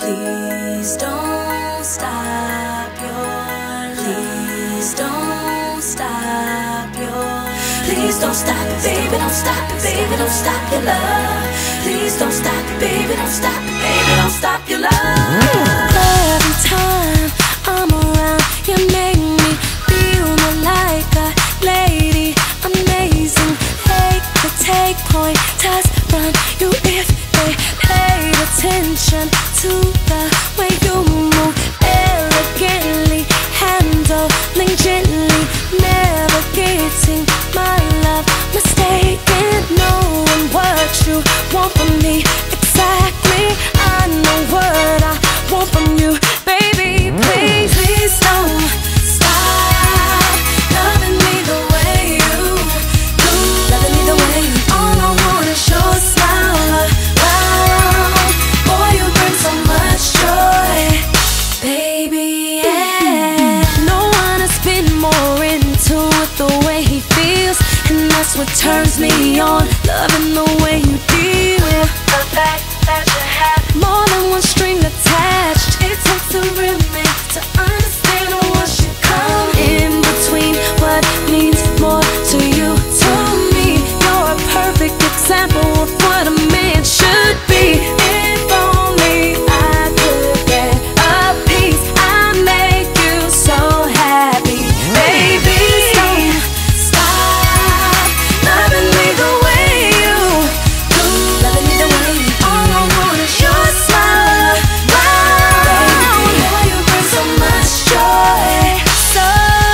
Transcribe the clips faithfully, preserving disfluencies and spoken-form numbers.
Please don't stop your, please don't stop your, please don't stop it, baby, don't stop it, baby, don't stop your love. Please don't stop it, baby, don't stop it, baby, don't stop your love. Every time I'm around, you make me feel more like a lady, amazing. They could take pointers from you if they paid attention to the way you move, elegantly, handling gently, navigating my love, mistaken, knowing what you want from me. Exactly, I know what I want from you, baby. Please, please don't stop loving me the way you do, loving me the way you do. All I want is your smile around. Boy, you bring so much joy, baby, yeah. No one has been more into it the way he feels, and that's what turns me on, loving the way you deal with the fact that you have more than one string attached. It takes a real man to understand what should come in between, what means more to you, to me. You're a perfect example of what a man should be. If only I could get a piece, I'd make you so happy, baby. Don't stop loving me the way you do, loving me the way you do. All I want is your smile around. Boy, you bring so much joy. So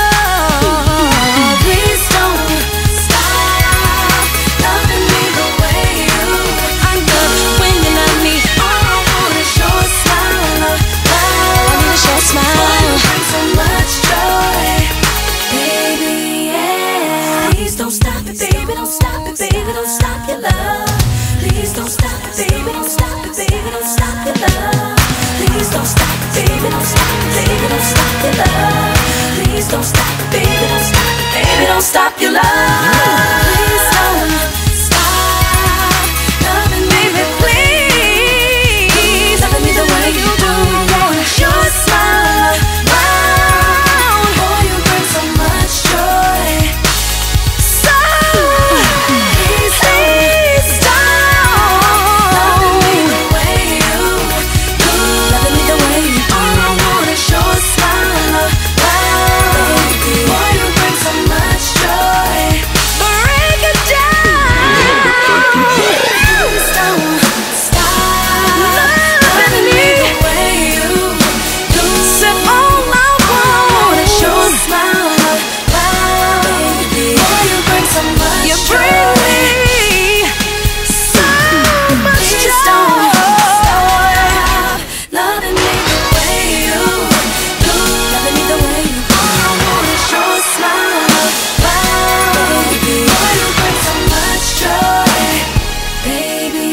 please don't stop loving me the way you do. I'm good when you're not me. All I want is your smile around. I need is your smile. Boy, you bring so much joy, baby, yeah. Please don't stop it, baby, don't stop it, baby, don't stop your love. Please don't stop it, baby, don't stop it, baby, don't stop your love. Please don't stop it, baby, don't stop it, baby, don't stop your love. Please don't stop it, baby, don't stop it, baby, don't stop your love. Please don't stop loving me, baby, please. Loving me the way you do. Want your smile around. Boy, you bring so much joy. So please, please don't loving me the way you do, loving me the way you do. All I want is your smile around. Boy, you bring so much joy. Break it down. Please don't stop loving me the way you do. Said all I want is your smile around. Boy, you bring so much you joy. Bring me so much Please joy. Don't stop loving me the way you do, loving me the way you do. All I want is your smile around. Boy, you bring so much joy, baby,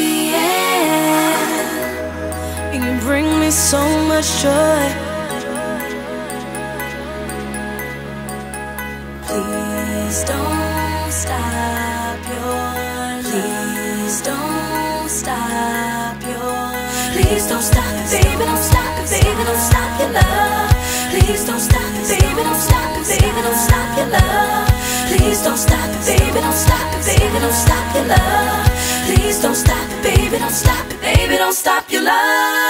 yeah. You bring me so much joy. Please don't stop your, please don't stop your, please don't stop it, baby, don't stop it, baby, don't stop your love. Please don't stop it, baby, don't stop it, baby, don't stop your love. Please don't stop it, baby, don't stop it, baby, don't stop your love. Please don't stop it, baby, don't stop it, baby, don't stop your love.